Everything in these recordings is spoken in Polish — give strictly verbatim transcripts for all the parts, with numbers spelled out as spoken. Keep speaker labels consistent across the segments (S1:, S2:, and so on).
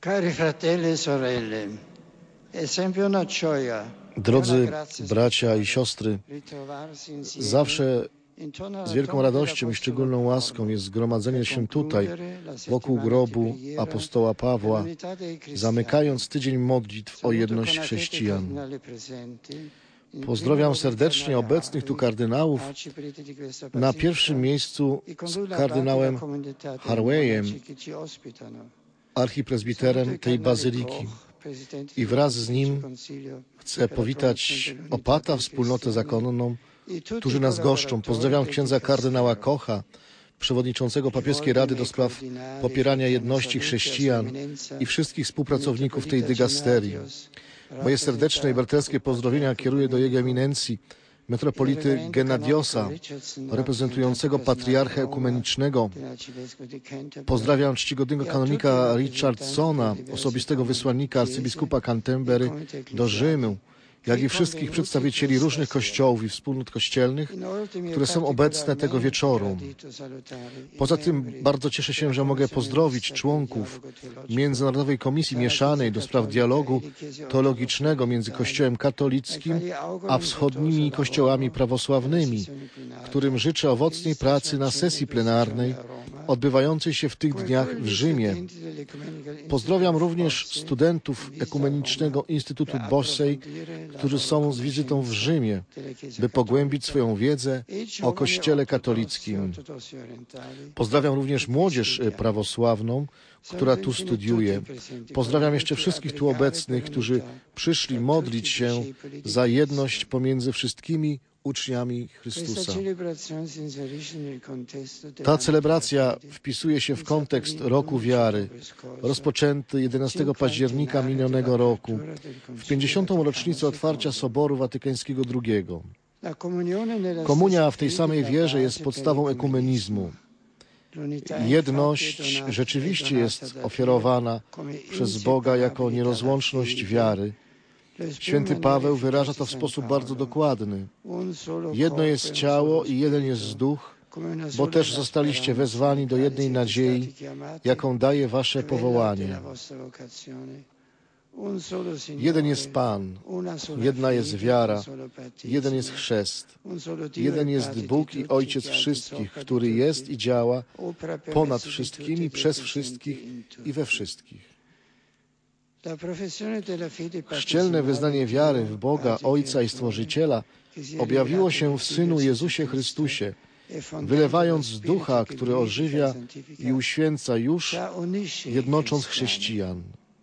S1: Cari fratelli e sorelle, è sempre una gioia.
S2: Drodzy bracia i siostry, zawsze z wielką radością i szczególną łaską jest zgromadzenie się tutaj, wokół grobu apostoła Pawła, zamykając tydzień modlitw o jedność chrześcijan. Pozdrawiam serdecznie obecnych tu kardynałów, na pierwszym miejscu z kardynałem Harveyem, archipresbiterem tej bazyliki. I wraz z nim chcę powitać opata, wspólnotę zakonną, którzy nas goszczą. Pozdrawiam księdza kardynała Kocha, przewodniczącego papieskiej Rady do spraw popierania jedności chrześcijan i wszystkich współpracowników tej dygasterii. Moje serdeczne i braterskie pozdrowienia kieruję do jego eminencji, metropolity Gennadiosa, reprezentującego patriarchę ekumenicznego. Pozdrawiam czcigodnego kanonika Richardsona, osobistego wysłannika arcybiskupa Canterbury do Rzymu, jak i wszystkich przedstawicieli różnych kościołów i wspólnot kościelnych, które są obecne tego wieczoru. Poza tym bardzo cieszę się, że mogę pozdrowić członków Międzynarodowej Komisji Mieszanej do spraw dialogu teologicznego między Kościołem katolickim a wschodnimi kościołami prawosławnymi, którym życzę owocnej pracy na sesji plenarnej odbywającej się w tych dniach w Rzymie. Pozdrawiam również studentów Ekumenicznego Instytutu Bossey, którzy są z wizytą w Rzymie, by pogłębić swoją wiedzę o Kościele katolickim. Pozdrawiam również młodzież prawosławną, która tu studiuje. Pozdrawiam jeszcze wszystkich tu obecnych, którzy przyszli modlić się za jedność pomiędzy wszystkimi uczniami Chrystusa. Ta celebracja wpisuje się w kontekst Roku Wiary, rozpoczęty jedenastego października minionego roku, w pięćdziesiątą rocznicę otwarcia Soboru Watykańskiego drugiego. Komunia w tej samej wierze jest podstawą ekumenizmu. Jedność rzeczywiście jest ofiarowana przez Boga jako nierozłączność wiary. Święty Paweł wyraża to w sposób bardzo dokładny. Jedno jest ciało i jeden jest duch, bo też zostaliście wezwani do jednej nadziei, jaką daje wasze powołanie. Jeden jest Pan, jedna jest wiara, jeden jest chrzest, jeden jest Bóg i Ojciec wszystkich, który jest i działa ponad wszystkimi, przez wszystkich i we wszystkich. Chrzcielne wyznanie wiary w Boga, Ojca i Stworzyciela objawiło się w Synu Jezusie Chrystusie, wylewając Ducha, który ożywia i uświęca już, jednocząc chrześcijan.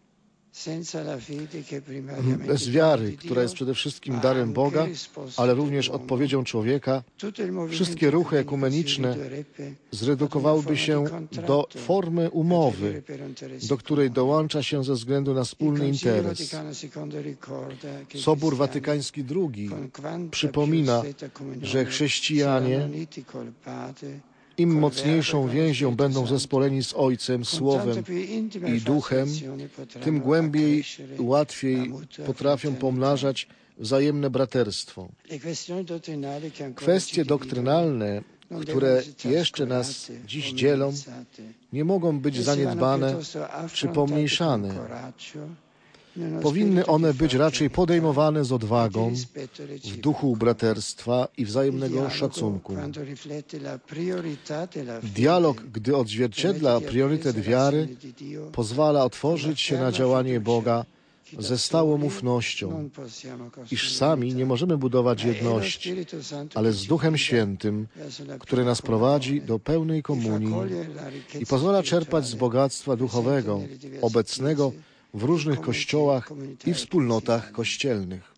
S2: Bez wiary, która jest przede wszystkim darem Boga, ale również odpowiedzią człowieka, wszystkie ruchy ekumeniczne zredukowałyby się do formy umowy, do której dołącza się ze względu na wspólny interes. Sobór Watykański drugi przypomina, że chrześcijanie im mocniejszą więzią będą zespoleni z Ojcem, Słowem i Duchem, tym głębiej, łatwiej potrafią pomnażać wzajemne braterstwo. Kwestie doktrynalne, które jeszcze nas dziś dzielą, nie mogą być zaniedbane czy pomniejszane. Powinny one być raczej podejmowane z odwagą, w duchu braterstwa i wzajemnego szacunku. Dialog, gdy odzwierciedla priorytet wiary, pozwala otworzyć się na działanie Boga ze stałą ufnością, iż sami nie możemy budować jedności, ale z Duchem Świętym, który nas prowadzi do pełnej komunii i pozwala czerpać z bogactwa duchowego, obecnego w różnych kościołach i wspólnotach kościelnych.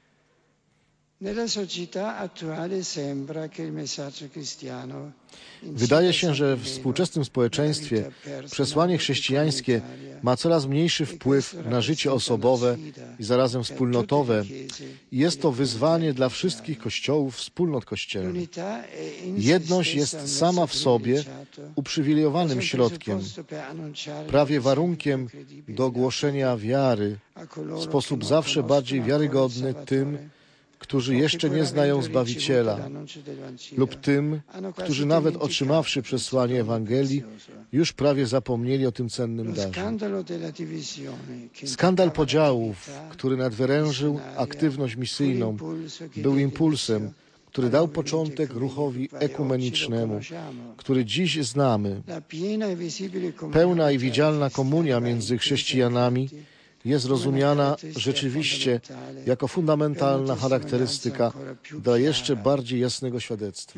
S2: Wydaje się, że w współczesnym społeczeństwie przesłanie chrześcijańskie ma coraz mniejszy wpływ na życie osobowe i zarazem wspólnotowe i jest to wyzwanie dla wszystkich kościołów, wspólnot kościelnych. Jedność jest sama w sobie uprzywilejowanym środkiem, prawie warunkiem do głoszenia wiary w sposób zawsze bardziej wiarygodny tym, którzy jeszcze nie znają Zbawiciela, lub tym, którzy nawet otrzymawszy przesłanie Ewangelii, już prawie zapomnieli o tym cennym darze. Skandal podziałów, który nadwyrężył aktywność misyjną, był impulsem, który dał początek ruchowi ekumenicznemu, który dziś znamy. Pełna i widzialna komunia między chrześcijanami jest rozumiana rzeczywiście jako fundamentalna charakterystyka dla jeszcze bardziej jasnego świadectwa.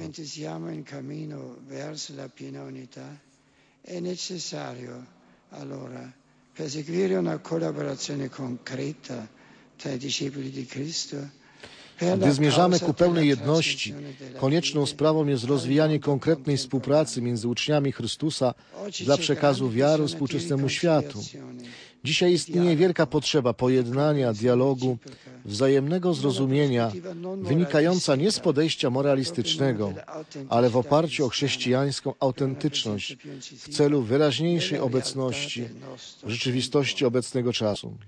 S2: Gdy zmierzamy ku pełnej jedności, konieczną sprawą jest rozwijanie konkretnej współpracy między uczniami Chrystusa dla przekazu wiary współczesnemu światu. Dzisiaj istnieje wielka potrzeba pojednania, dialogu, wzajemnego zrozumienia, wynikająca nie z podejścia moralistycznego, ale w oparciu o chrześcijańską autentyczność w celu wyraźniejszej obecności w rzeczywistości obecnego czasu.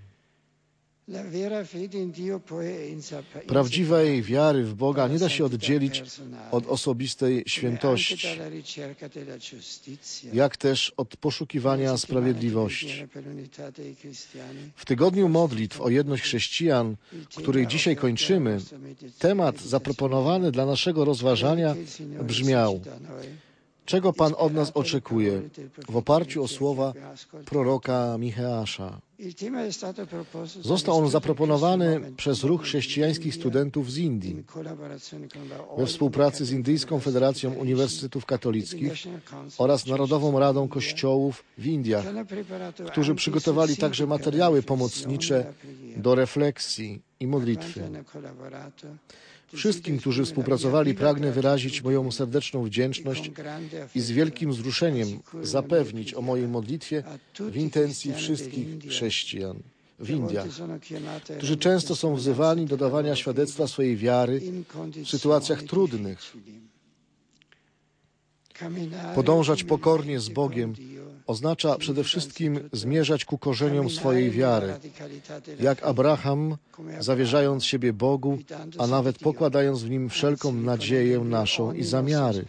S2: Prawdziwej wiary w Boga nie da się oddzielić od osobistej świętości, jak też od poszukiwania sprawiedliwości. W tygodniu modlitw o jedność chrześcijan, który dzisiaj kończymy, temat zaproponowany dla naszego rozważania brzmiał: czego Pan od nas oczekuje, w oparciu o słowa proroka Micheasza. Został on zaproponowany przez ruch chrześcijańskich studentów z Indii we współpracy z Indyjską Federacją Uniwersytetów Katolickich oraz Narodową Radą Kościołów w Indiach, którzy przygotowali także materiały pomocnicze do refleksji i modlitwy. Wszystkim, którzy współpracowali, pragnę wyrazić moją serdeczną wdzięczność i z wielkim wzruszeniem zapewnić o mojej modlitwie w intencji wszystkich chrześcijan w Indiach, którzy często są wzywani do dawania świadectwa swojej wiary w sytuacjach trudnych. Podążać pokornie z Bogiem oznacza przede wszystkim zmierzać ku korzeniom swojej wiary, jak Abraham, zawierzając siebie Bogu, a nawet pokładając w Nim wszelką nadzieję naszą i zamiary.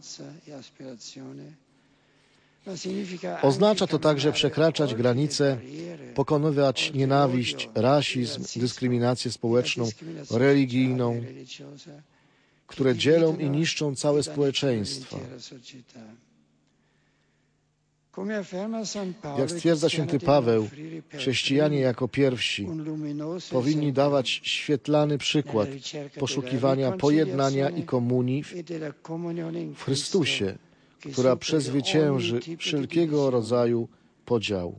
S2: Oznacza to także przekraczać granice, pokonywać nienawiść, rasizm, dyskryminację społeczną, religijną, które dzielą i niszczą całe społeczeństwa. Jak stwierdza święty Paweł, chrześcijanie jako pierwsi powinni dawać świetlany przykład poszukiwania pojednania i komunii w Chrystusie, która przezwycięży wszelkiego rodzaju podział.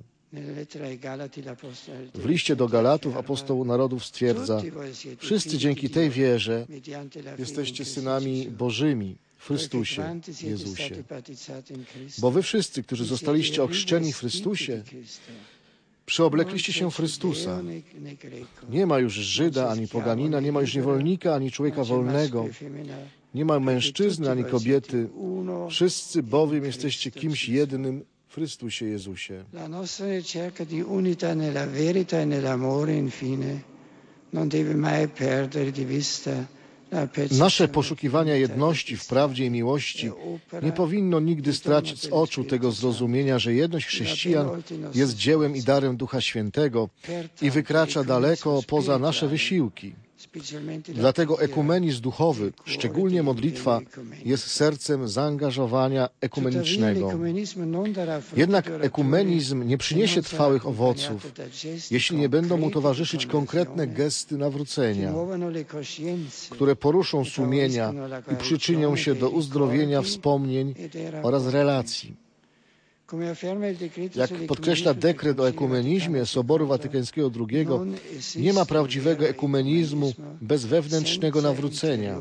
S2: W liście do Galatów apostoł narodów stwierdza: wszyscy dzięki tej wierze jesteście synami Bożymi w Chrystusie Jezusie. Bo wy wszyscy, którzy zostaliście ochrzczeni w Chrystusie, przyoblekliście się w Chrystusa. Nie ma już Żyda ani poganina, nie ma już niewolnika ani człowieka wolnego, nie ma mężczyzny ani kobiety. Wszyscy bowiem jesteście kimś jednym w Chrystusie Jezusie.
S1: La nostra ricerca di unità nella verità e nell'amore, infine, non deve mai perdere di vista la percezione.
S2: Nasze poszukiwania jedności w prawdzie i miłości nie powinno nigdy stracić z oczu tego zrozumienia, że jedność chrześcijan jest dziełem i darem Ducha Świętego i wykracza daleko poza nasze wysiłki. Dlatego ekumenizm duchowy, szczególnie modlitwa, jest sercem zaangażowania ekumenicznego. Jednak ekumenizm nie przyniesie trwałych owoców, jeśli nie będą mu towarzyszyć konkretne gesty nawrócenia, które poruszą sumienia i przyczynią się do uzdrowienia wspomnień oraz relacji. Jak podkreśla dekret o ekumenizmie Soboru Watykańskiego drugiego, nie ma prawdziwego ekumenizmu bez wewnętrznego nawrócenia.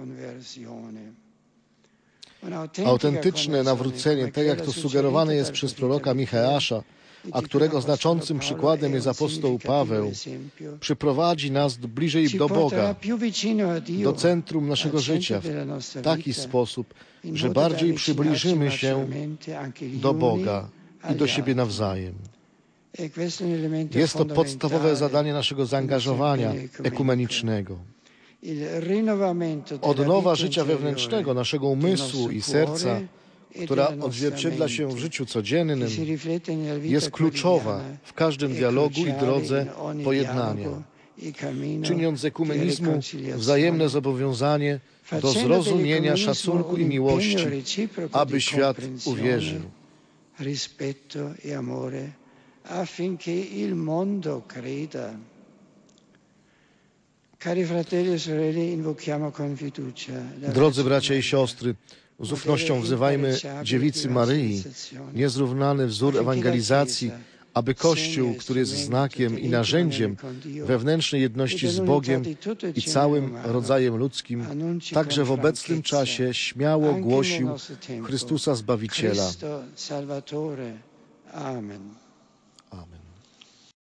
S2: Autentyczne nawrócenie, tak jak to sugerowane jest przez proroka Micheasza, a którego znaczącym przykładem jest apostoł Paweł, przyprowadzi nas bliżej do Boga, do centrum naszego życia w taki sposób, że bardziej przybliżymy się do Boga i do siebie nawzajem. Jest to podstawowe zadanie naszego zaangażowania ekumenicznego. Odnowa życia wewnętrznego, naszego umysłu i serca, która odzwierciedla się w życiu codziennym, jest kluczowa w każdym dialogu i drodze pojednania, czyniąc z ekumenizmu wzajemne zobowiązanie do zrozumienia, szacunku i miłości, aby świat uwierzył. Drodzy bracia i siostry, z ufnością wzywajmy Dziewicy Maryi, niezrównany wzór ewangelizacji, aby Kościół, który jest znakiem i narzędziem wewnętrznej jedności z Bogiem i całym rodzajem ludzkim, także w obecnym czasie śmiało głosił Chrystusa Zbawiciela.
S1: Amen.